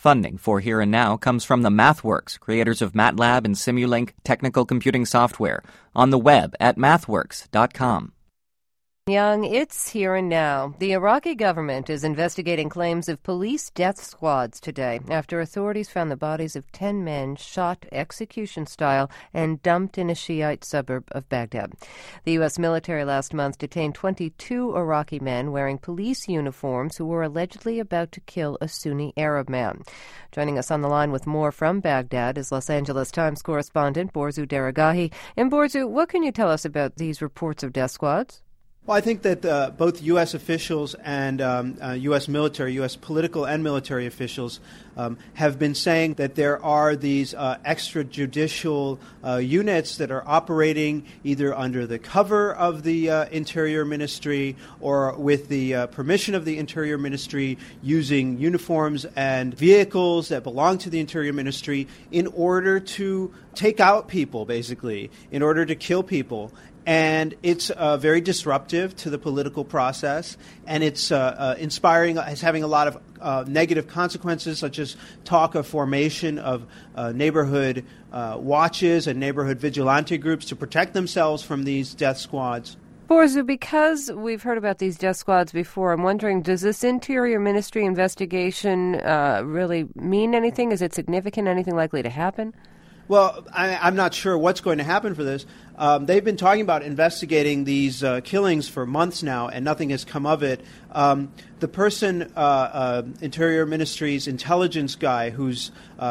Funding for Here and Now comes from the MathWorks, creators of MATLAB and Simulink technical computing software, on the web at mathworks.com. Young, it's Here and Now. The Iraqi government is investigating claims of police death squads today after authorities found the bodies of 10 men shot execution-style and dumped in a Shiite suburb of Baghdad. The U.S. military last month detained 22 Iraqi men wearing police uniforms who were allegedly about to kill a Sunni Arab man. Joining us on the line with more from Baghdad is Los Angeles Times correspondent Borzu Daragahi. And Borzu, what can you tell us about these reports of death squads? Well, I think that both U.S. officials and U.S. military, U.S. political and military officials have been saying that there are these extrajudicial units that are operating either under the cover of the Interior Ministry or with the permission of the Interior Ministry, using uniforms and vehicles that belong to the Interior Ministry in order to take out people, basically, in order to kill people. And it's very disruptive to the political process, and it's inspiring, it's having a lot of negative consequences, such as talk of formation of neighborhood watches and neighborhood vigilante groups to protect themselves from these death squads. Borzu, because we've heard about these death squads before, I'm wondering, does this Interior Ministry investigation really mean anything? Is it significant? Anything likely to happen? Well, I'm not sure what's going to happen for this. They've been talking about investigating these killings for months now, and nothing has come of it. The person, Interior Ministry's intelligence guy, who's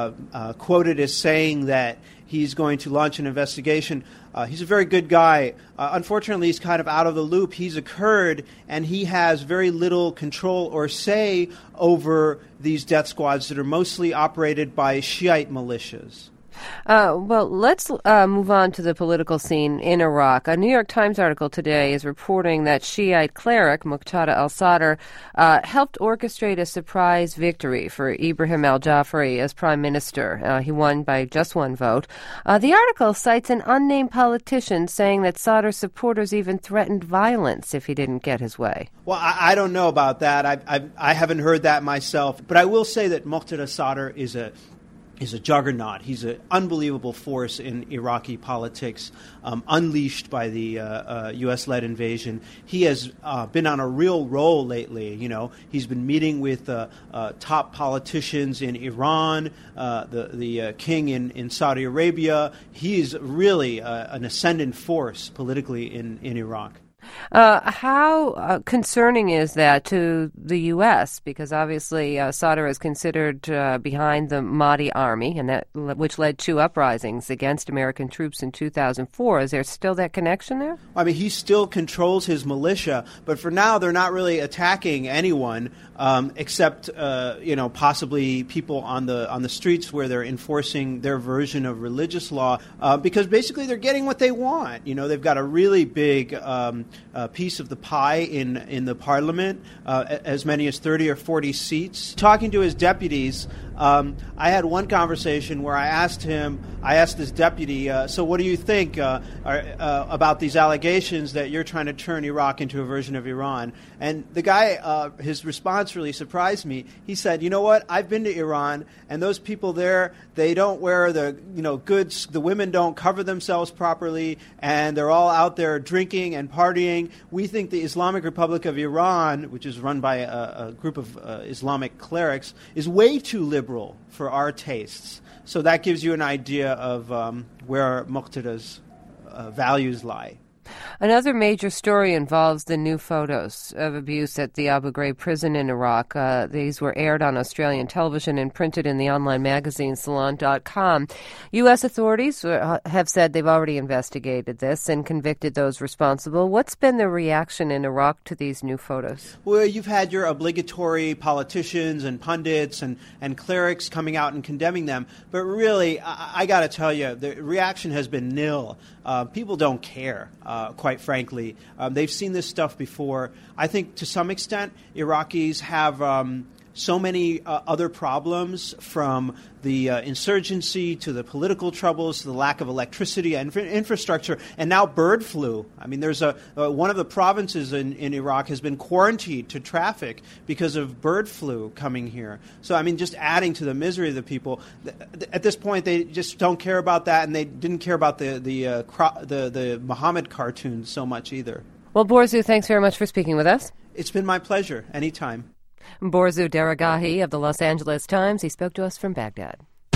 quoted as saying that he's going to launch an investigation, he's a very good guy. Unfortunately, he's kind of out of the loop. He's a Kurd, and he has very little control or say over these death squads that are mostly operated by Shiite militias. Well, let's move on to the political scene in Iraq. A New York Times article today is reporting that Shiite cleric Muqtada al-Sadr helped orchestrate a surprise victory for Ibrahim al-Jafari as prime minister. He won by just one vote. The article cites an unnamed politician saying that Sadr's supporters even threatened violence if he didn't get his way. Well, I don't know about that. I haven't heard that myself. But I will say that Muqtada Sadr is a juggernaut. He's an unbelievable force in Iraqi politics, unleashed by the U.S.-led invasion. He has been on a real roll lately. You know, he's been meeting with top politicians in Iran, the king in Saudi Arabia. He is really an ascendant force politically in Iraq. How concerning is that to the U.S.? Because obviously Sadr is considered behind the Mahdi army, and which led to uprisings against American troops in 2004. Is there still that connection there? I mean, he still controls his militia, but for now they're not really attacking anyone except possibly people on the streets where they're enforcing their version of religious law, because basically they're getting what they want. You know, they've got a really big piece of the pie in the parliament, as many as 30 or 40 seats. Talking to his deputies, I had one conversation where I asked this deputy, so what do you think about these allegations that you're trying to turn Iraq into a version of Iran? And the guy, his response really surprised me. He said, you know what, I've been to Iran, and those people there, they don't wear the goods, the women don't cover themselves properly, and they're all out there drinking and partying. We think the Islamic Republic of Iran, which is run by a group of Islamic clerics, is way too liberal for our tastes. So that gives you an idea of where Muqtada's values lie. Another major story involves the new photos of abuse at the Abu Ghraib prison in Iraq. These were aired on Australian television and printed in the online magazine Salon.com. U.S. authorities have said they've already investigated this and convicted those responsible. What's been the reaction in Iraq to these new photos? Well, you've had your obligatory politicians and pundits and clerics coming out and condemning them. But really, I got to tell you, the reaction has been nil. People don't care. Quite frankly. They've seen this stuff before. I think to some extent Iraqis have so many other problems, from the insurgency to the political troubles to the lack of electricity and infrastructure, and now bird flu. I mean, there's one of the provinces in Iraq has been quarantined to traffic because of bird flu coming here. So, I mean, just adding to the misery of the people. At this point, they just don't care about that, and they didn't care about the Muhammad cartoons so much either. Well, Borzu, thanks very much for speaking with us. It's been my pleasure. Anytime. Borzu Daragahi of the Los Angeles Times. He spoke to us from Baghdad.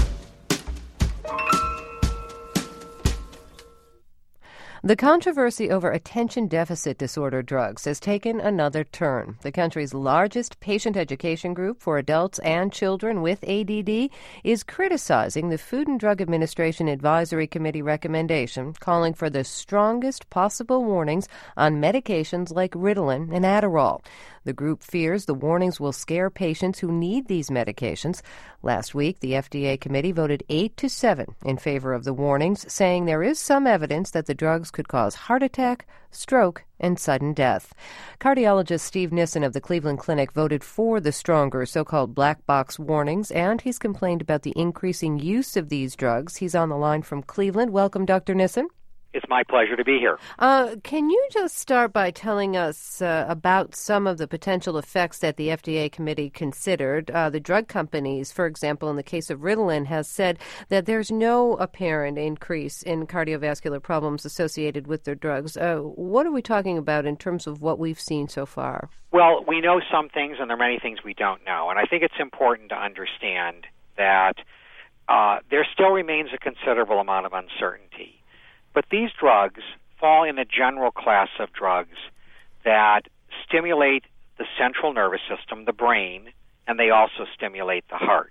The controversy over attention deficit disorder drugs has taken another turn. The country's largest patient education group for adults and children with ADD is criticizing the Food and Drug Administration Advisory Committee recommendation, calling for the strongest possible warnings on medications like Ritalin and Adderall. The group fears the warnings will scare patients who need these medications. Last week, the FDA committee voted 8-7 in favor of the warnings, saying there is some evidence that the drugs could cause heart attack, stroke, and sudden death. Cardiologist Steve Nissen of the Cleveland Clinic voted for the stronger so-called black box warnings, and he's complained about the increasing use of these drugs. He's on the line from Cleveland. Welcome, Dr. Nissen. It's my pleasure to be here. Can you just start by telling us about some of the potential effects that the FDA committee considered? The drug companies, for example, in the case of Ritalin, has said that there's no apparent increase in cardiovascular problems associated with their drugs. What are we talking about in terms of what we've seen so far? Well, we know some things, and there are many things we don't know. And I think it's important to understand that there still remains a considerable amount of uncertainty. But these drugs fall in a general class of drugs that stimulate the central nervous system, the brain, and they also stimulate the heart.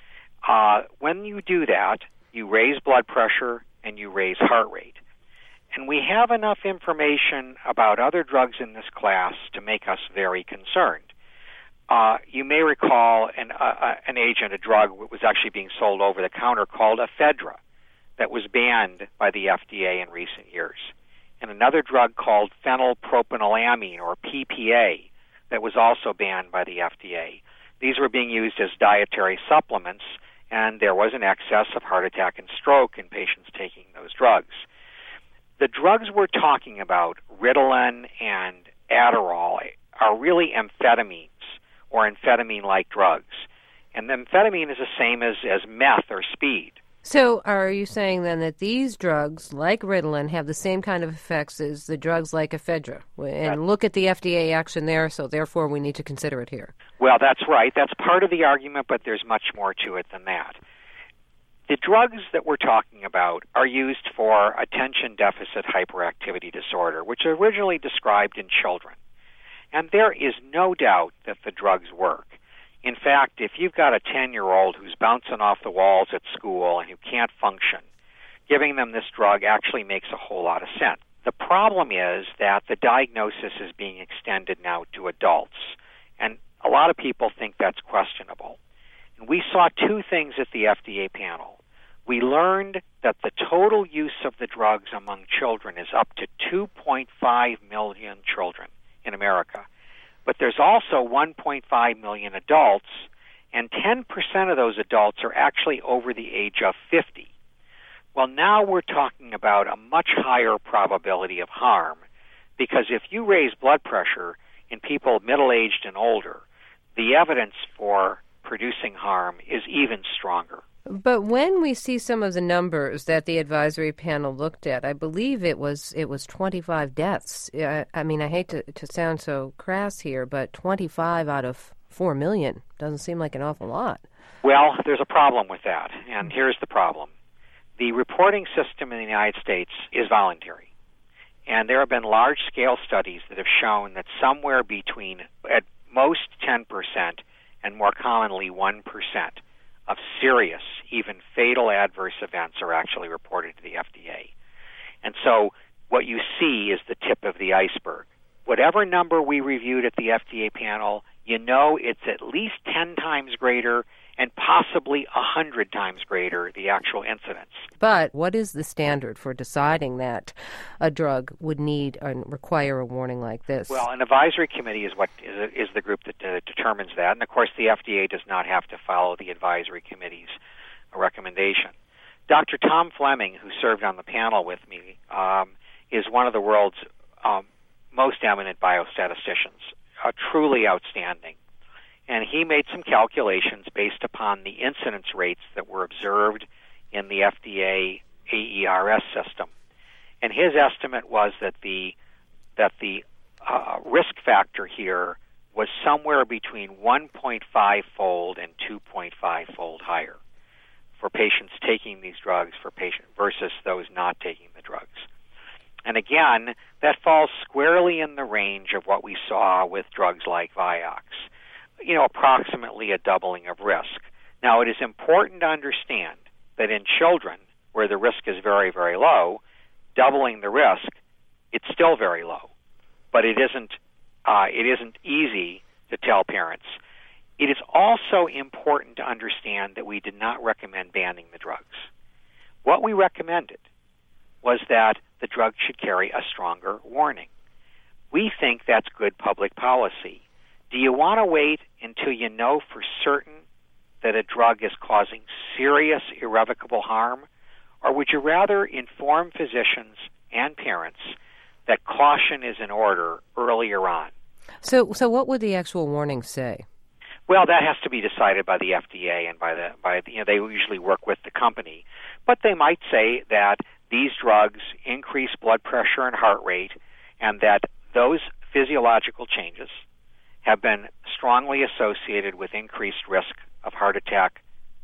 When you do that, you raise blood pressure and you raise heart rate. And we have enough information about other drugs in this class to make us very concerned. You may recall an agent, a drug that was actually being sold over the counter called ephedra, that was banned by the FDA in recent years, and another drug called phenylpropanylamine, or PPA, that was also banned by the FDA. These were being used as dietary supplements, and there was an excess of heart attack and stroke in patients taking those drugs. The drugs we're talking about, Ritalin and Adderall, are really amphetamines, or amphetamine-like drugs. And amphetamine is the same as meth or speed. So are you saying then that these drugs, like Ritalin, have the same kind of effects as the drugs like ephedra? And look at the FDA action there, so therefore we need to consider it here. Well, that's right. That's part of the argument, but there's much more to it than that. The drugs that we're talking about are used for attention deficit hyperactivity disorder, which was originally described in children. And there is no doubt that the drugs work. In fact, if you've got a 10-year-old who's bouncing off the walls at school and who can't function, giving them this drug actually makes a whole lot of sense. The problem is that the diagnosis is being extended now to adults, and a lot of people think that's questionable. And we saw two things at the FDA panel. We learned that the total use of the drugs among children is up to 2.5 million children in America. But there's also 1.5 million adults, and 10% of those adults are actually over the age of 50. Well, now we're talking about a much higher probability of harm, because if you raise blood pressure in people middle-aged and older, the evidence for producing harm is even stronger. But when we see some of the numbers that the advisory panel looked at, I believe it was 25 deaths. I mean, I hate to sound so crass here, but 25 out of 4 million doesn't seem like an awful lot. Well, there's a problem with that, and here's the problem. The reporting system in the United States is voluntary, and there have been large-scale studies that have shown that somewhere between, at most 10% and more commonly 1%, of serious, even fatal adverse events are actually reported to the FDA. And so what you see is the tip of the iceberg. Whatever number we reviewed at the FDA panel, you know it's at least 10 times greater and possibly 100 times greater the actual incidence. But what is the standard for deciding that a drug would need and require a warning like this? Well, an advisory committee is the group that determines that, and of course the FDA does not have to follow the advisory committee's recommendation. Dr. Tom Fleming, who served on the panel with me, is one of the world's most eminent biostatisticians, truly outstanding. And he made some calculations based upon the incidence rates that were observed in the FDA AERS system. And his estimate was that the risk factor here was somewhere between 1.5-fold and 2.5-fold higher for patients taking these drugs versus those not taking the drugs. And again, that falls squarely in the range of what we saw with drugs like Vioxx, approximately a doubling of risk. Now, it is important to understand that in children, where the risk is very, very low, doubling the risk, it's still very low. But it isn't easy to tell parents. It is also important to understand that we did not recommend banning the drugs. What we recommended was that the drug should carry a stronger warning. We think that's good public policy. Do you want to wait until you know for certain that a drug is causing serious, irrevocable harm? Or would you rather inform physicians and parents that caution is in order earlier on? So what would the actual warning say? Well, that has to be decided by the FDA and they usually work with the company. But they might say that these drugs increase blood pressure and heart rate, and that those physiological changes have been strongly associated with increased risk of heart attack,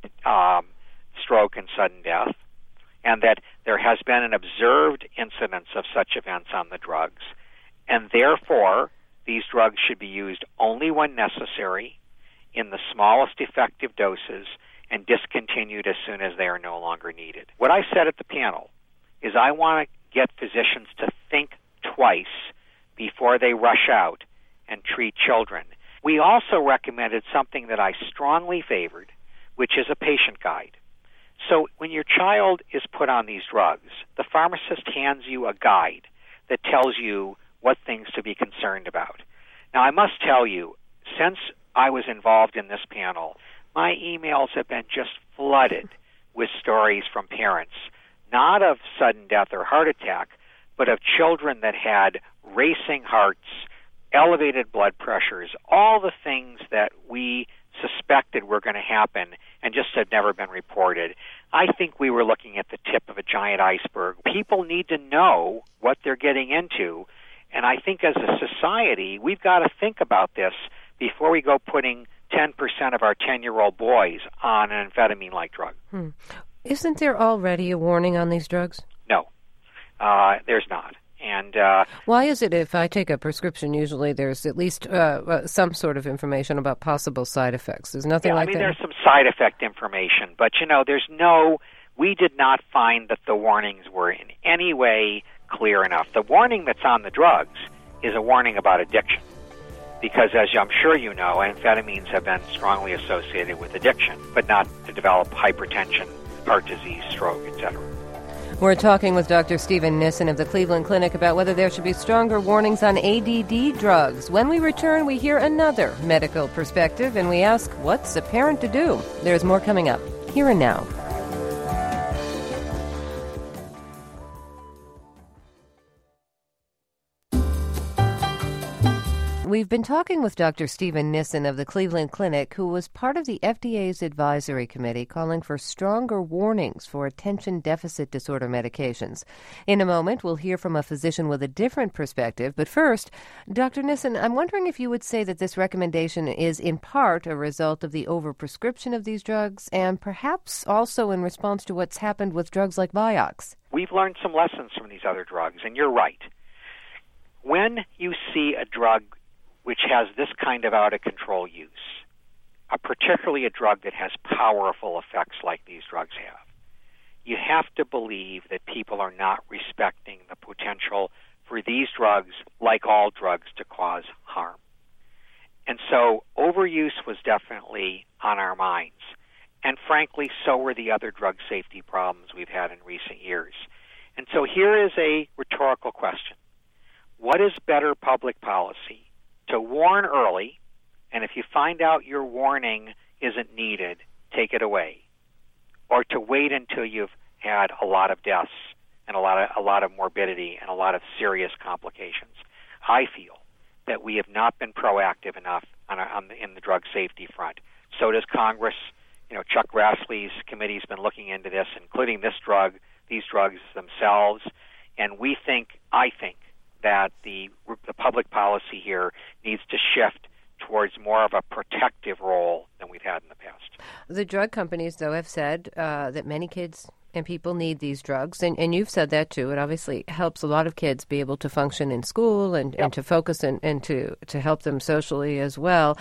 stroke, and sudden death, and that there has been an observed incidence of such events on the drugs, and therefore these drugs should be used only when necessary, in the smallest effective doses, and discontinued as soon as they are no longer needed. What I said at the panel is I want to get physicians to think twice before they rush out and treat children. We also recommended something that I strongly favored, which is a patient guide. So when your child is put on these drugs, the pharmacist hands you a guide that tells you what things to be concerned about. Now, I must tell you, since I was involved in this panel, my emails have been just flooded with stories from parents, not of sudden death or heart attack, but of children that had racing hearts, elevated blood pressures, all the things that we suspected were going to happen and just had never been reported. I think we were looking at the tip of a giant iceberg. People need to know what they're getting into, and I think as a society, we've got to think about this before we go putting 10% of our 10-year-old boys on an amphetamine-like drug. Isn't there already a warning on these drugs? No, there's not. And why is it if I take a prescription, usually there's at least some sort of information about possible side effects? There's nothing like that? There's some side effect information, but, we did not find that the warnings were in any way clear enough. The warning that's on the drugs is a warning about addiction, because as I'm sure you know, amphetamines have been strongly associated with addiction, but not to develop hypertension, heart disease, stroke, etc. We're talking with Dr. Stephen Nissen of the Cleveland Clinic about whether there should be stronger warnings on ADD drugs. When we return, we hear another medical perspective, and we ask, what's a parent to do? There's more coming up, here and now. We've been talking with Dr. Stephen Nissen of the Cleveland Clinic, who was part of the FDA's advisory committee calling for stronger warnings for attention deficit disorder medications. In a moment, we'll hear from a physician with a different perspective. But first, Dr. Nissen, I'm wondering if you would say that this recommendation is in part a result of the overprescription of these drugs and perhaps also in response to what's happened with drugs like Vioxx. We've learned some lessons from these other drugs, and you're right. When you see a drug which has this kind of out-of-control use, particularly a drug that has powerful effects like these drugs have, you have to believe that people are not respecting the potential for these drugs, like all drugs, to cause harm. And so overuse was definitely on our minds. frankly, so were the other drug safety problems we've had in recent years. And so here is a rhetorical question. What is better public policy? To warn early, and if you find out your warning isn't needed, take it away, or to wait until you've had a lot of deaths and a lot of morbidity and a lot of serious complications? I feel that we have not been proactive enough in the drug safety front. So does Congress. Chuck Grassley's committee's been looking into this, including these drugs themselves, and I think that the public policy here needs to shift towards more of a protective role than we've had in the past. The drug companies, though, have said that many kids and people need these drugs, and you've said that too. It obviously helps a lot of kids be able to function in school and to focus and to help them socially as well.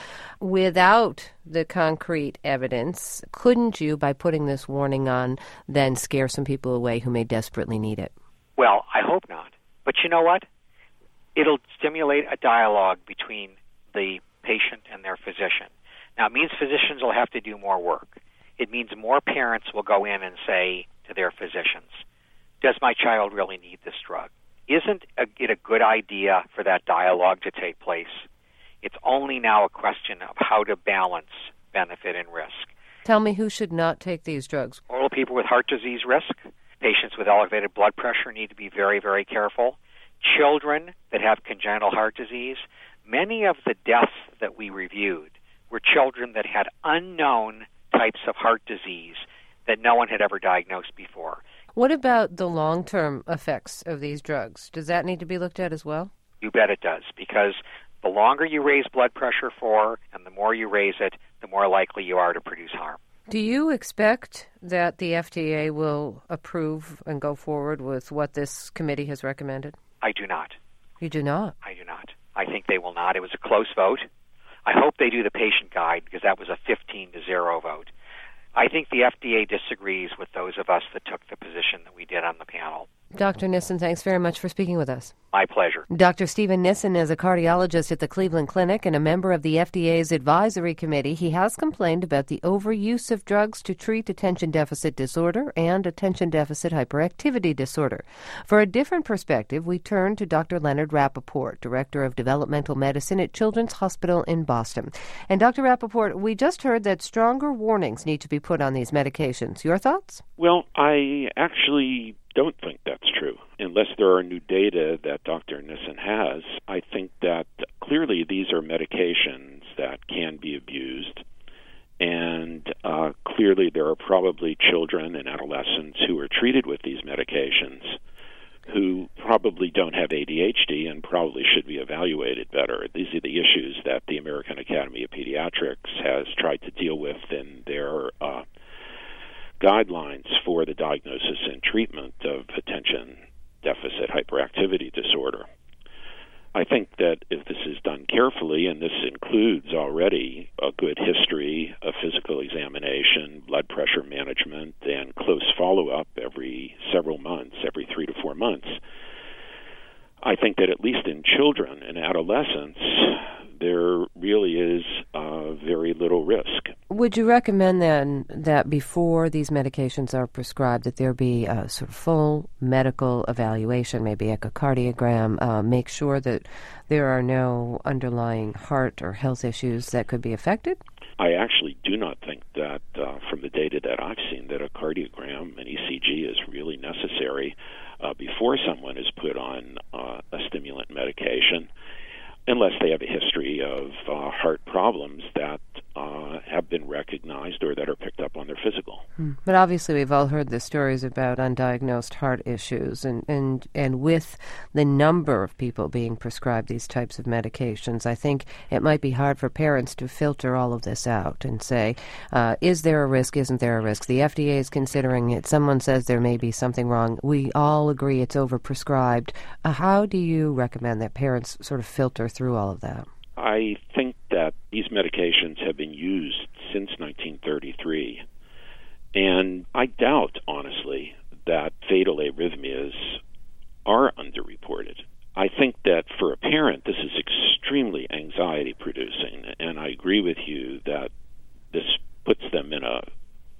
Without the concrete evidence, couldn't you, by putting this warning on, then scare some people away who may desperately need it? Well, I hope not. But you know what? It'll stimulate a dialogue between the patient and their physician. Now, it means physicians will have to do more work. It means more parents will go in and say to their physicians, does my child really need this drug? Isn't it a good idea for that dialogue to take place? It's only now a question of how to balance benefit and risk. Tell me, who should not take these drugs? Older people with heart disease risk, patients with elevated blood pressure need to be very, very careful. Children that have congenital heart disease, many of the deaths that we reviewed were children that had unknown types of heart disease that no one had ever diagnosed before. What about the long-term effects of these drugs? Does that need to be looked at as well? You bet it does, because the longer you raise blood pressure for and the more you raise it, the more likely you are to produce harm. Do you expect that the FDA will approve and go forward with what this committee has recommended? I do not. You do not? I do not. I think they will not. It was a close vote. I hope they do the patient guide, because that was a 15-0 vote. I think the FDA disagrees with those of us that took the position that we did on the panel. Dr. Nissen, thanks very much for speaking with us. My pleasure. Dr. Stephen Nissen is a cardiologist at the Cleveland Clinic and a member of the FDA's advisory committee. He has complained about the overuse of drugs to treat attention deficit disorder and attention deficit hyperactivity disorder. For a different perspective, we turn to Dr. Leonard Rappaport, Director of Developmental Medicine at Children's Hospital in Boston. And Dr. Rappaport, we just heard that stronger warnings need to be put on these medications. Your thoughts? Well, I actually don't think that's true. Unless there are new data that Dr. Nissen has, I think that clearly these are medications that can be abused, and clearly there are probably children and adolescents who are treated with these medications who probably don't have ADHD and probably should be evaluated better. These are the issues that the American Academy of Pediatrics has tried to deal with in their guidelines for the diagnosis and treatment of attention deficit hyperactivity disorder. I think that if this is done carefully, and this includes already a good history, a physical examination, blood pressure management, and close follow-up every several months, every 3 to 4 months, I think that at least in children and adolescents, there really is very little risk. Would you recommend then that before these medications are prescribed that there be a sort of full medical evaluation, maybe echocardiogram, make sure that there are no underlying heart or health issues that could be affected? I actually do not think that from the data that I've seen that a cardiogram, an ECG, is really necessary before someone is put on a stimulant medication, unless they have a history of heart problems that have been recognized or that are picked up on their physical. But obviously we've all heard the stories about undiagnosed heart issues, and with the number of people being prescribed these types of medications, I think it might be hard for parents to filter all of this out and say, is there a risk, isn't there a risk? The FDA is considering it. Someone says there may be something wrong. We all agree it's overprescribed. How do you recommend that parents sort of filter through all of that? I think that these medications have been used since 1933, and I doubt, honestly, that fatal arrhythmias are underreported. I think that for a parent, this is extremely anxiety-producing, and I agree with you that this puts them in a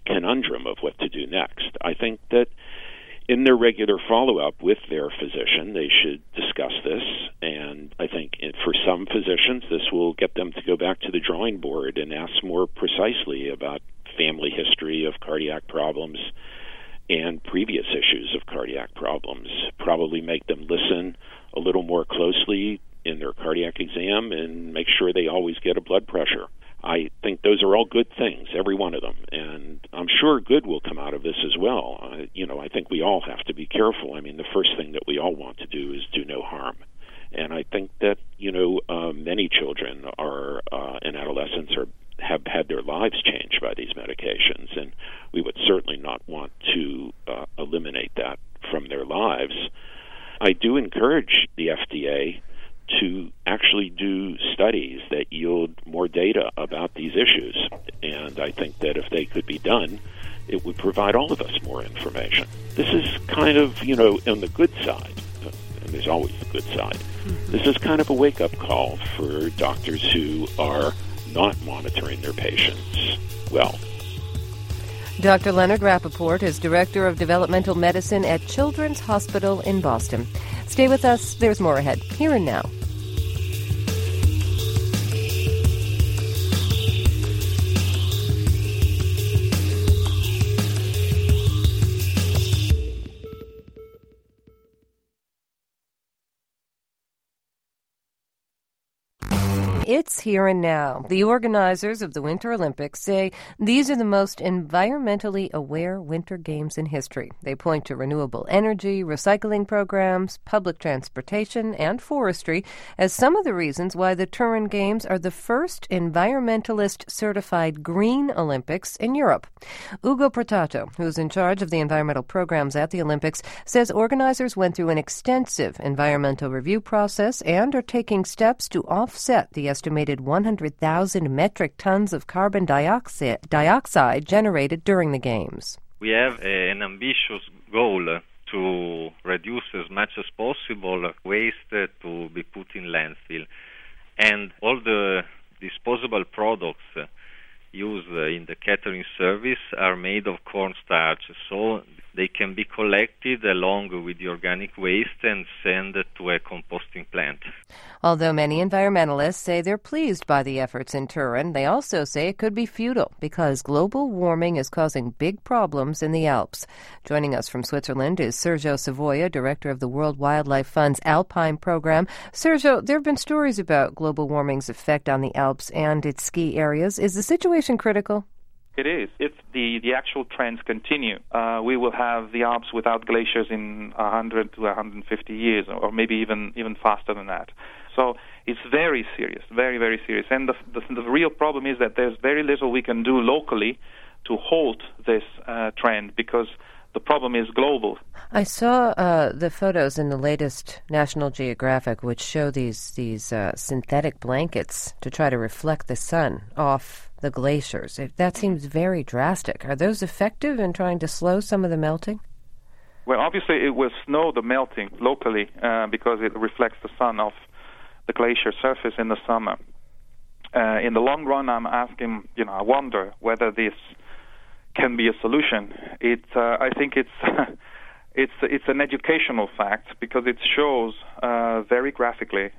conundrum of what to do next. I think that in their regular follow-up with their physician, they should discuss this, and I think for some physicians, this will get them to go back to the drawing board and ask more precisely about family history of cardiac problems and previous issues of cardiac problems, probably make them listen a little more closely in their cardiac exam and make sure they always get a blood pressure. I think those are all good things, every one of them, and I'm sure good will come out of this as well. I think we all have to be careful. I mean, the first thing that we all want to do is do no harm. And I think that, many children are and adolescents have had their lives changed by these medications, and we would certainly not want to eliminate that from their lives. I do encourage the FDA to actually do studies that yield more data about these issues, and I think that if they could be done, it would provide all of us more information. This is kind of, on the good side, and there's always the good side, this is kind of a wake-up call for doctors who are not monitoring their patients well. Dr. Leonard Rappaport is Director of Developmental Medicine at Children's Hospital in Boston. Stay with us. There's more ahead, here and now. It's here and now. The organizers of the Winter Olympics say these are the most environmentally aware Winter Games in history. They point to renewable energy, recycling programs, public transportation, and forestry as some of the reasons why the Turin Games are the first environmentalist-certified Green Olympics in Europe. Ugo Portato, who's in charge of the environmental programs at the Olympics, says organizers went through an extensive environmental review process and are taking steps to offset the estimated 100,000 metric tons of carbon dioxide generated during the Games. We have an ambitious goal to reduce as much as possible waste to be put in landfill. And all the disposable products used in the catering service are made of cornstarch, so they can be collected along with the organic waste and sent to a composting plant. Although many environmentalists say they're pleased by the efforts in Turin, they also say it could be futile because global warming is causing big problems in the Alps. Joining us from Switzerland is Sergio Savoia, director of the World Wildlife Fund's Alpine program. Sergio, there have been stories about global warming's effect on the Alps and its ski areas. Is the situation critical? It is. If the actual trends continue, we will have the Alps without glaciers in 100 to 150 years, or maybe even faster than that. So it's very serious, very, very serious. And the real problem is that there's very little we can do locally to halt this trend because the problem is global. I saw the photos in the latest National Geographic, which show these synthetic blankets to try to reflect the sun off the glaciers. That seems very drastic. Are those effective in trying to slow some of the melting? Well, obviously it will slow the melting locally because it reflects the sun off the glacier surface in the summer. In the long run, I'm asking, I wonder whether this can be a solution. I think it's an educational fact because it shows very graphically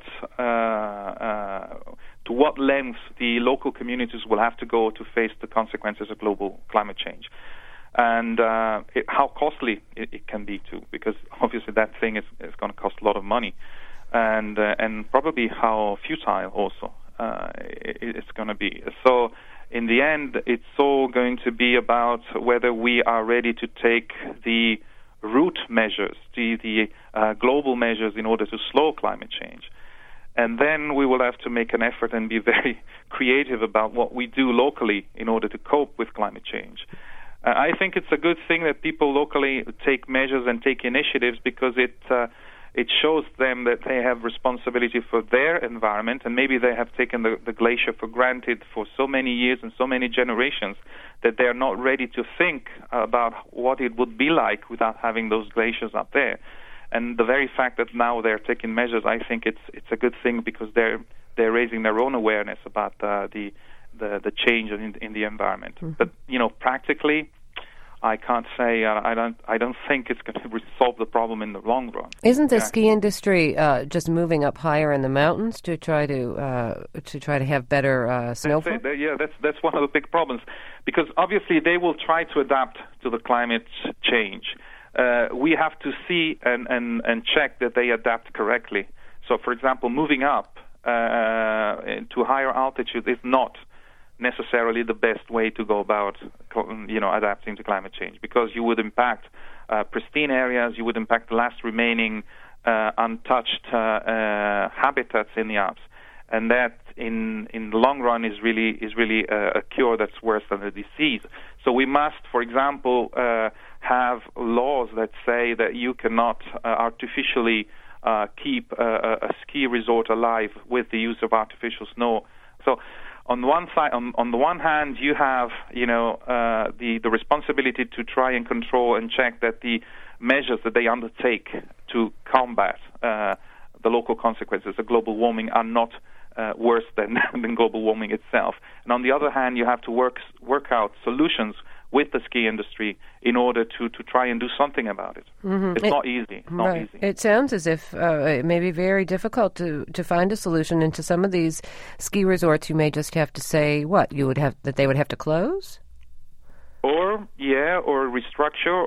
to what lengths the local communities will have to go to face the consequences of global climate change, and how costly it can be too, because obviously that thing is going to cost a lot of money, and probably how futile also it's going to be. So in the end, it's all going to be about whether we are ready to take the root measures, the global measures in order to slow climate change. And then we will have to make an effort and be very creative about what we do locally in order to cope with climate change. I think it's a good thing that people locally take measures and take initiatives because it shows them that they have responsibility for their environment, and maybe they have taken the glacier for granted for so many years and so many generations that they are not ready to think about what it would be like without having those glaciers up there. And the very fact that now they're taking measures, I think it's a good thing because they're raising their own awareness about the the change in the environment. Mm-hmm. But practically, I can't say. I don't think it's going to solve the problem in the long run. Isn't the ski industry just moving up higher in the mountains to try to have better snowfall? That's one of the big problems, because obviously they will try to adapt to the climate change. We have to see and check that they adapt correctly. So, for example, moving up to higher altitude is not necessarily the best way to go about, adapting to climate change, because you would impact pristine areas, you would impact the last remaining untouched habitats in the Alps, and that in the long run is really a cure that's worse than the disease. So we must, for example, have laws that say that you cannot artificially keep a ski resort alive with the use of artificial snow. So on one side, on the one hand, you have the responsibility to try and control and check that the measures that they undertake to combat the local consequences of global warming are not worse than global warming itself. And on the other hand, you have to work out solutions with the ski industry in order to try and do something about it. Mm-hmm. It's not easy. Right. It sounds as if it may be very difficult to find a solution. And to some of these ski resorts, you may just have to say that they would have to close? Or restructure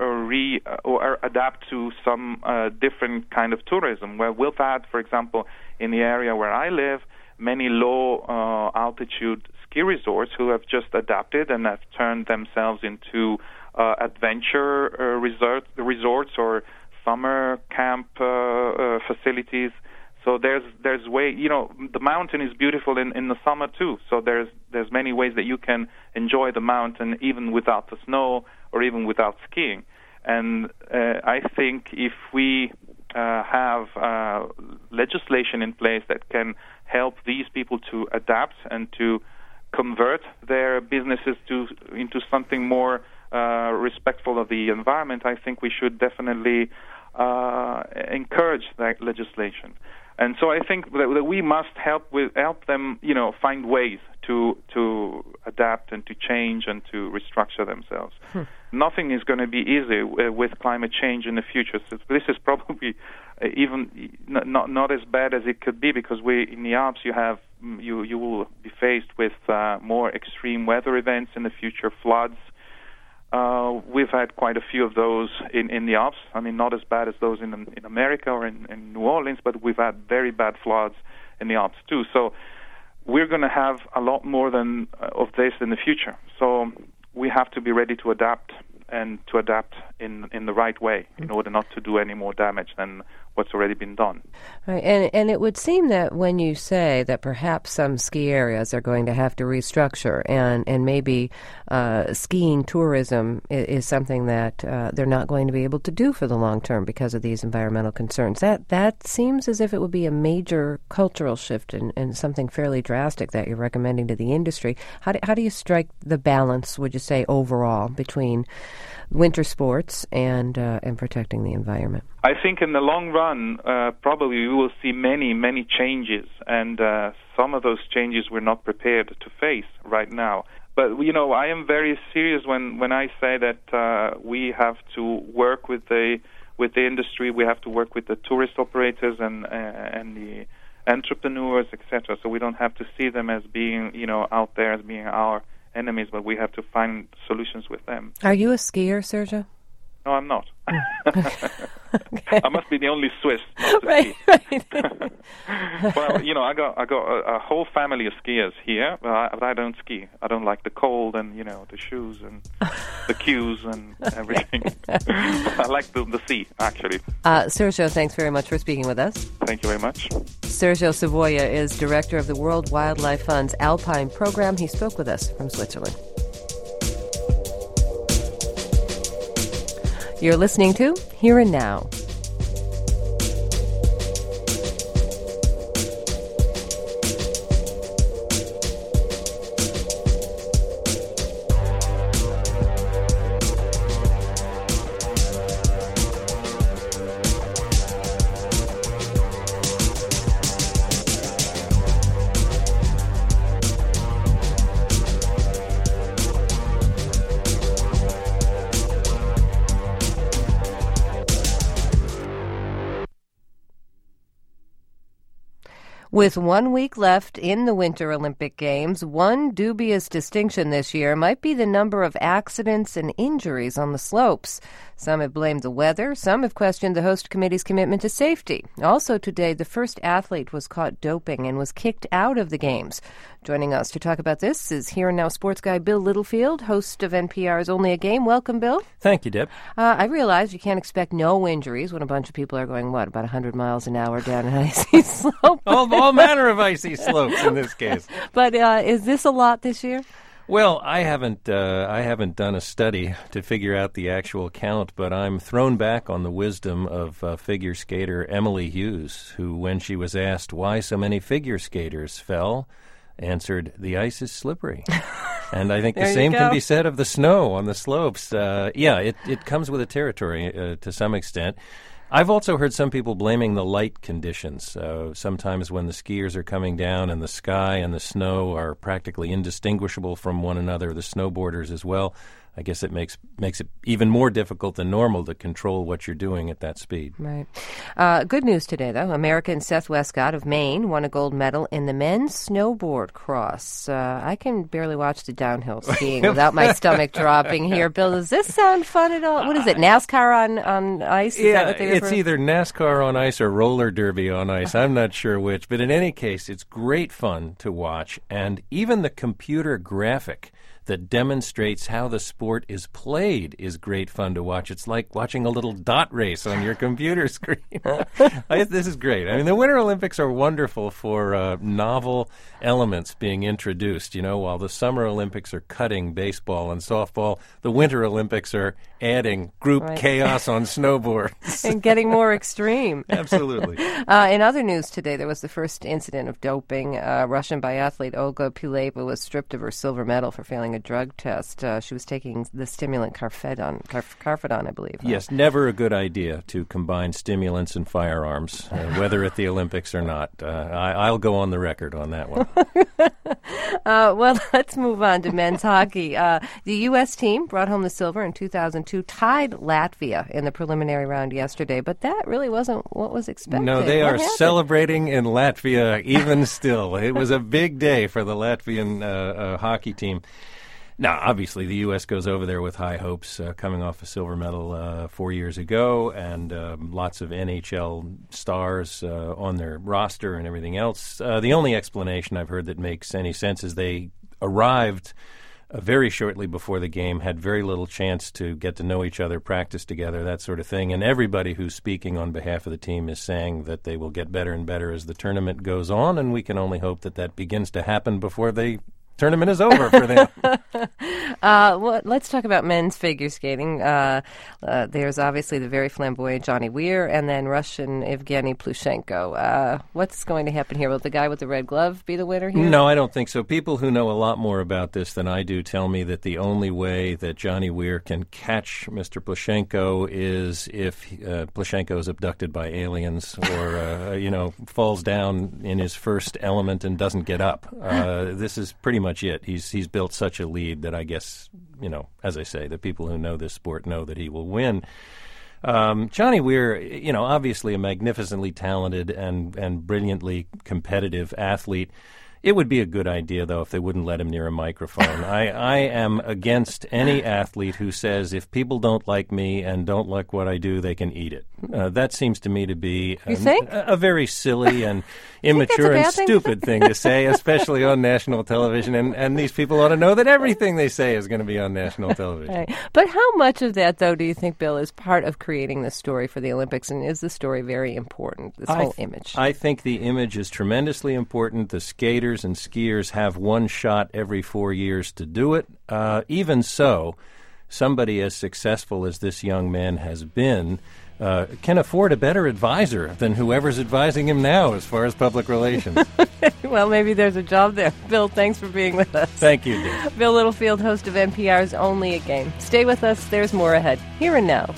or adapt to some different kind of tourism. Where we've had, for example, in the area where I live, many low altitude ski resorts who have just adapted and have turned themselves into adventure resorts or summer camp facilities. So there's way, the mountain is beautiful in the summer too. So there's many ways that you can enjoy the mountain even without the snow or even without skiing. And I think if we have legislation in place that can help these people to adapt and to convert their businesses into something more respectful of the environment, I think we should definitely encourage that legislation. And so I think that we must help them, find ways to adapt and to change and to restructure themselves. Nothing is going to be easy with climate change in the future. So this is probably even not as bad as it could be, because in the Alps you will be faced with more extreme weather events in the future, floods. We've had quite a few of those in the Alps. I mean, not as bad as those in America or in New Orleans, but we've had very bad floods in the Alps too. So we're going to have a lot more of this in the future. So we have to be ready to adapt, and to adapt in the right way in order not to do any more damage than what's already been done. Right. And it would seem that when you say that perhaps some ski areas are going to have to restructure and maybe skiing tourism is something that they're not going to be able to do for the long term because of these environmental concerns, that seems as if it would be a major cultural shift and something fairly drastic that you're recommending to the industry. How do you strike the balance, would you say, overall between winter sports and protecting the environment? I think in the long run, probably we will see many, many changes, and some of those changes we're not prepared to face right now. But, I am very serious when I say that we have to work with the industry, we have to work with the tourist operators and the entrepreneurs, etc. So we don't have to see them as being, out there as being our enemies, but we have to find solutions with them. Are you a skier, Sergio? No, I'm not. Okay. I must be the only Swiss not to right, ski. Right. Well, I got a whole family of skiers here, but I don't ski. I don't like the cold and the shoes and the queues and everything. I like the sea, actually. Sergio, thanks very much for speaking with us. Thank you very much. Sergio Savoia is director of the World Wildlife Fund's Alpine program. He spoke with us from Switzerland. You're listening to Here and Now. With 1 week left in the Winter Olympic Games, one dubious distinction this year might be the number of accidents and injuries on the slopes. Some have blamed the weather. Some have questioned the host committee's commitment to safety. Also today, the first athlete was caught doping and was kicked out of the Games. Joining us to talk about this is Here and Now sports guy Bill Littlefield, host of NPR's Only a Game. Welcome, Bill. Thank you, Deb. I realize you can't expect no injuries when a bunch of people are going, about 100 miles an hour down an icy slope? all manner of icy slopes in this case. But is this a lot this year? Well, I haven't done a study to figure out the actual count, but I'm thrown back on the wisdom of figure skater Emily Hughes, who, when she was asked why so many figure skaters fell, answered, "The ice is slippery." And I think the same can be said of the snow on the slopes. It comes with the territory to some extent. I've also heard some people blaming the light conditions. Sometimes when the skiers are coming down and the sky and the snow are practically indistinguishable from one another, the snowboarders as well, I guess it makes it even more difficult than normal to control what you're doing at that speed. Right. Good news today, though. American Seth Westcott of Maine won a gold medal in the men's snowboard cross. I can barely watch the downhill skiing without my stomach dropping here. Bill, does this sound fun at all? What is it, NASCAR on ice? Is that what they refer? It's either NASCAR on ice or roller derby on ice. I'm not sure which. But in any case, it's great fun to watch. And even the computer graphic that demonstrates how the sport is played is great fun to watch. It's like watching a little dot race on your computer screen. This is great. I mean, the Winter Olympics are wonderful for novel elements being introduced. You know, while the Summer Olympics are cutting baseball and softball, the Winter Olympics are adding group chaos on snowboards. And getting more extreme. Absolutely. In other news today, there was the first incident of doping. Russian biathlete Olga Puleva was stripped of her silver medal for failing a drug test. She was taking the stimulant Carfedon, I believe. Yes, never a good idea to combine stimulants and firearms, whether at the Olympics or not. I'll go on the record on that one. Well, let's move on to men's hockey. The U.S. team brought home the silver in 2002, tied Latvia in the preliminary round yesterday, but that really wasn't what was expected. No, they are celebrating in Latvia even still. It was a big day for the Latvian hockey team. Now, obviously, the U.S. goes over there with high hopes, coming off a silver medal 4 years ago, and lots of NHL stars on their roster and everything else. The only explanation I've heard that makes any sense is they arrived very shortly before the game, had very little chance to get to know each other, practice together, that sort of thing. And everybody who's speaking on behalf of the team is saying that they will get better and better as the tournament goes on, and we can only hope that that begins to happen before the tournament is over for them. Well, let's talk about men's figure skating. There's obviously the very flamboyant Johnny Weir and then Russian Evgeny Plushenko. What's going to happen here? Will the guy with the red glove be the winner here? No, I don't think so. People who know a lot more about this than I do tell me that the only way that Johnny Weir can catch Mr. Plushenko is if Plushenko is abducted by aliens or, falls down in his first element and doesn't get up. This is pretty much it. He's built such a lead that I guess, as I say, the people who know this sport know that he will win. Johnny Weir, obviously a magnificently talented and brilliantly competitive athlete. It would be a good idea, though, if they wouldn't let him near a microphone. I am against any athlete who says, if people don't like me and don't like what I do, they can eat it. That seems to me to be a very silly and immature and stupid thing to say, especially on national television. And these people ought to know that everything they say is going to be on national television. Right. But how much of that, though, do you think, Bill, is part of creating the story for the Olympics? And is the story very important, this whole image? I think the image is tremendously important. The skaters and skiers have one shot every 4 years to do it. Even so, somebody as successful as this young man has been can afford a better advisor than whoever's advising him now as far as public relations. Well, maybe there's a job there. Bill, thanks for being with us. Thank you, Dave. Bill Littlefield, host of NPR's Only a Game. Stay with us. There's more ahead. Here and Now.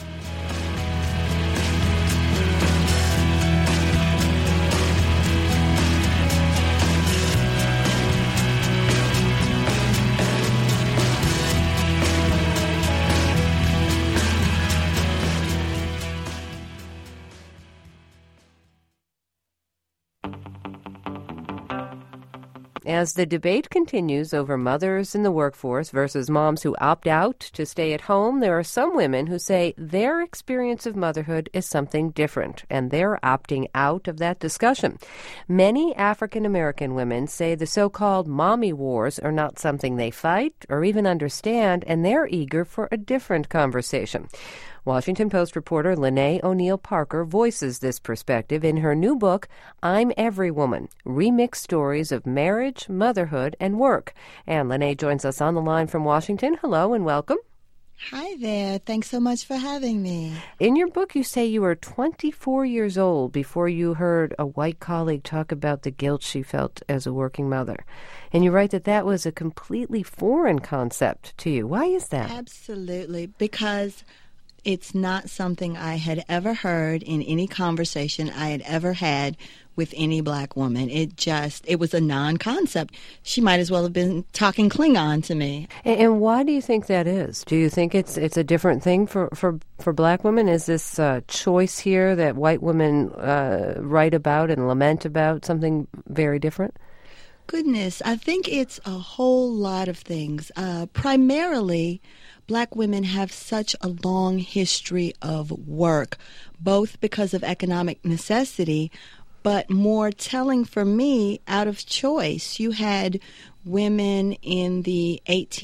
As the debate continues over mothers in the workforce versus moms who opt out to stay at home, there are some women who say their experience of motherhood is something different, and they're opting out of that discussion. Many African American women say the so-called mommy wars are not something they fight or even understand, and they're eager for a different conversation. Washington Post reporter Lene O'Neill Parker voices this perspective in her new book, I'm Every Woman, Remixed Stories of Marriage, Motherhood, and Work. And Lene joins us on the line from Washington. Hello and welcome. Hi there. Thanks so much for having me. In your book, you say you were 24 years old before you heard a white colleague talk about the guilt she felt as a working mother. And you write that that was a completely foreign concept to you. Why is that? Absolutely, because it's not something I had ever heard in any conversation I had ever had with any black woman. It was a non-concept. She might as well have been talking Klingon to me. And why do you think that is? Do you think it's a different thing for black women? Is this choice here that white women write about and lament about something very different? Goodness, I think it's a whole lot of things. Primarily, black women have such a long history of work, both because of economic necessity, but more telling for me, out of choice. You had women in the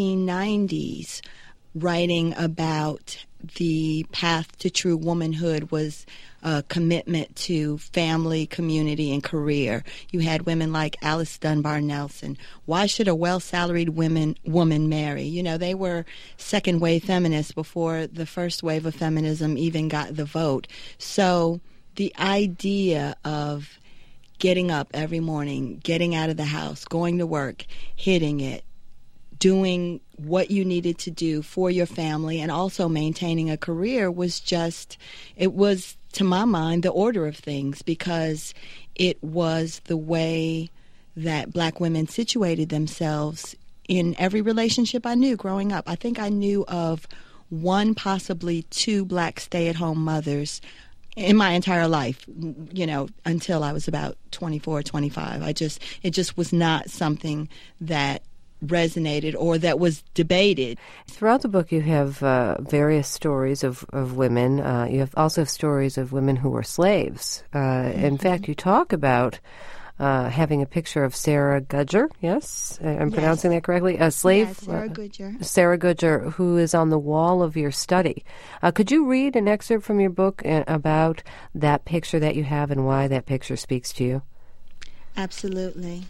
1890s writing about the path to true womanhood was a commitment to family, community, and career. You had women like Alice Dunbar Nelson. Why should a well-salaried woman marry? You know, they were second-wave feminists before the first wave of feminism even got the vote. So the idea of getting up every morning, getting out of the house, going to work, hitting it, doing what you needed to do for your family, and also maintaining a career was to my mind, the order of things, because it was the way that black women situated themselves in every relationship I knew growing up. I think I knew of one, possibly two black stay-at-home mothers in my entire life, you know, until I was about 24, 25. It just was not something that resonated or that was debated. Throughout the book, you have various stories of women. You also have stories of women who were slaves. In fact, you talk about having a picture of Sarah Gudger. Yes, I'm pronouncing that correctly. A slave, yes, Sarah Gudger. Sarah Gudger, who is on the wall of your study. Could you read an excerpt from your book about that picture that you have and why that picture speaks to you? Absolutely.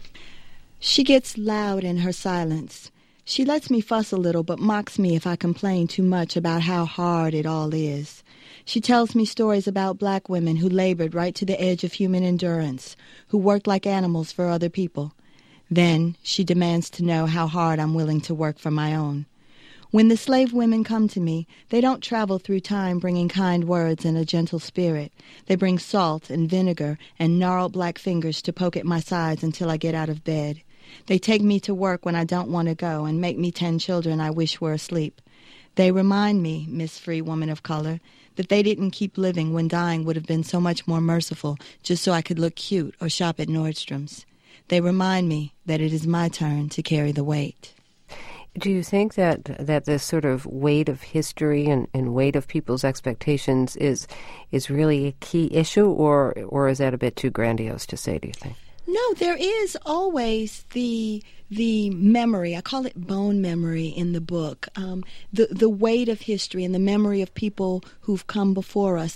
She gets loud in her silence. She lets me fuss a little, but mocks me if I complain too much about how hard it all is. She tells me stories about black women who labored right to the edge of human endurance, who worked like animals for other people. Then she demands to know how hard I'm willing to work for my own. When the slave women come to me, they don't travel through time bringing kind words and a gentle spirit. They bring salt and vinegar and gnarled black fingers to poke at my sides until I get out of bed. They take me to work when I don't want to go and make me tend children I wish were asleep. They remind me, Miss Free Woman of Color, that they didn't keep living when dying would have been so much more merciful just so I could look cute or shop at Nordstrom's. They remind me that it is my turn to carry the weight. Do you think that this sort of weight of history and weight of people's expectations is really a key issue, or is that a bit too grandiose to say, do you think? No, there is always the memory. I call it bone memory in the book. The weight of history and the memory of people who've come before us.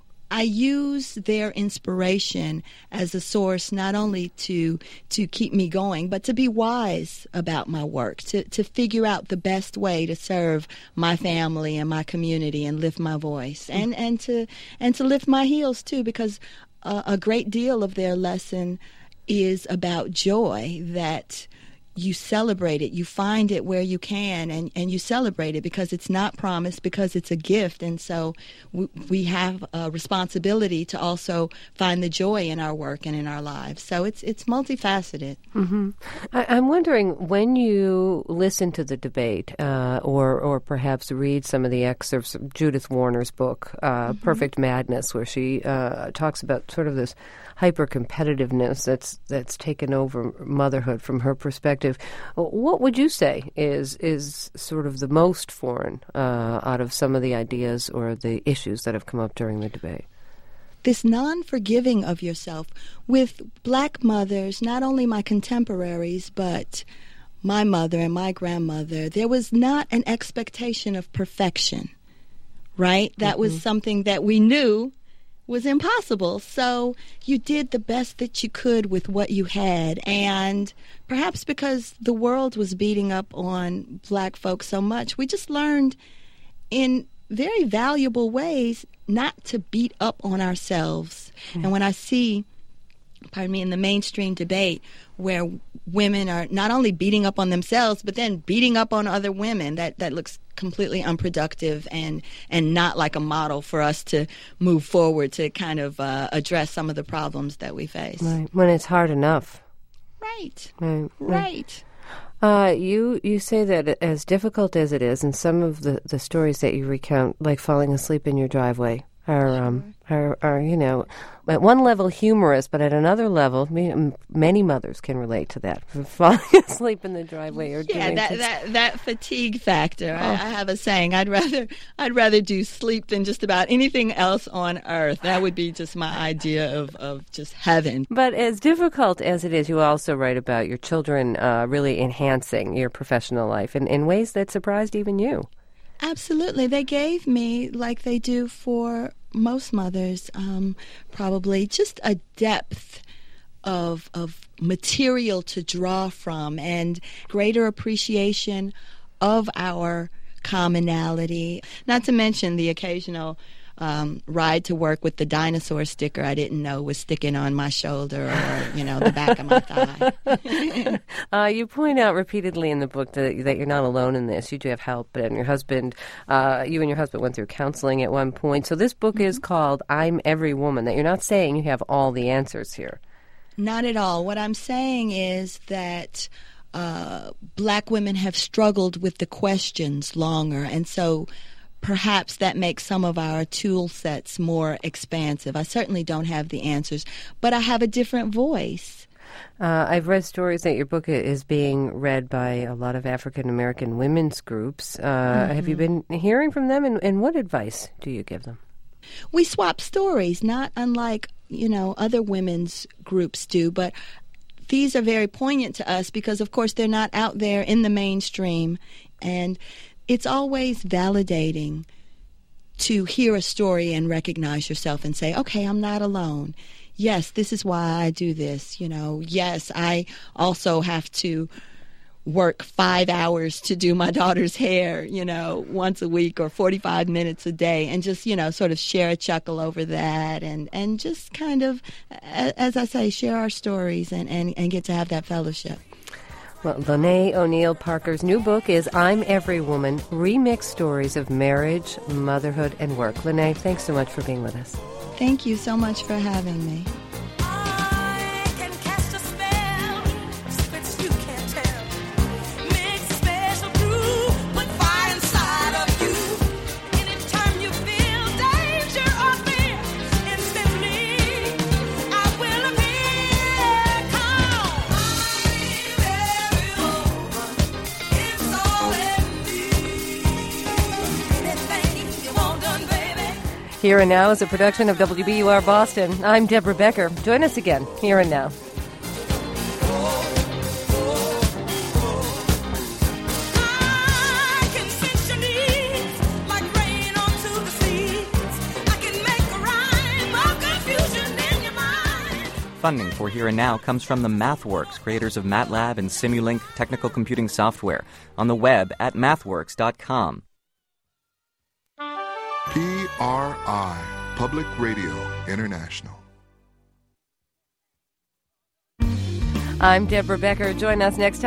I use their inspiration as a source not only to keep me going, but to be wise about my work, to figure out the best way to serve my family and my community and lift my voice, and to lift my heels too, because a great deal of their lesson is about joy, that you celebrate it. You find it where you can, and you celebrate it because it's not promised, because it's a gift. And so we have a responsibility to also find the joy in our work and in our lives. So it's multifaceted. Mm-hmm. I'm wondering, when you listen to the debate or perhaps read some of the excerpts of Judith Warner's book, Perfect Madness, where she talks about sort of this hyper-competitiveness that's taken over motherhood from her perspective, what would you say is sort of the most foreign out of some of the ideas or the issues that have come up during the debate? This non-forgiving of yourself. With Black mothers, not only my contemporaries, but my mother and my grandmother, there was not an expectation of perfection, right? That was something that we knew was impossible. So you did the best that you could with what you had. And perhaps because the world was beating up on Black folks so much, we just learned in very valuable ways not to beat up on ourselves. And when I see, in the mainstream debate where women are not only beating up on themselves, but then beating up on other women, that looks completely unproductive and not like a model for us to move forward to kind of address some of the problems that we face. Right. When it's hard enough. Right. Right. You say that as difficult as it is, and some of the stories that you recount, like falling asleep in your driveway, are you know, at one level humorous, but at another level, many mothers can relate to that, falling asleep in the driveway or doing that fatigue factor. I have a saying: I'd rather do sleep than just about anything else on earth. That would be just my idea of just heaven. But as difficult as it is, you also write about your children really enhancing your professional life in ways that surprised even you. Absolutely. They gave me, like they do for most mothers, probably just a depth of material to draw from and greater appreciation of our commonality. Not to mention the occasional ride to work with the dinosaur sticker I didn't know was sticking on my shoulder or, the back of my thigh. You point out repeatedly in the book that you're not alone in this. You do have help, and your husband, you and your husband went through counseling at one point. So this book is called I'm Every Woman, that you're not saying you have all the answers here. Not at all. What I'm saying is that Black women have struggled with the questions longer, and so perhaps that makes some of our tool sets more expansive. I certainly don't have the answers, but I have a different voice. I've read stories that your book is being read by a lot of African American women's groups. Have you been hearing from them, and what advice do you give them? We swap stories, not unlike, other women's groups do, but these are very poignant to us because, of course, they're not out there in the mainstream, and it's always validating to hear a story and recognize yourself and say, okay, I'm not alone. Yes, this is why I do this. Yes, I also have to work 5 hours to do my daughter's hair, once a week or 45 minutes a day, and just, sort of share a chuckle over that and just kind of, as I say, share our stories and get to have that fellowship. Well, Lene O'Neill Parker's new book is I'm Every Woman, Remixed Stories of Marriage, Motherhood, and Work. Lene, thanks so much for being with us. Thank you so much for having me. Here and Now is a production of WBUR Boston. I'm Deborah Becker. Join us again, Here and Now. Funding for Here and Now comes from the MathWorks, creators of MATLAB and Simulink technical computing software, on the web at mathworks.com. PRI, Public Radio International. I'm Deborah Becker. Join us next time.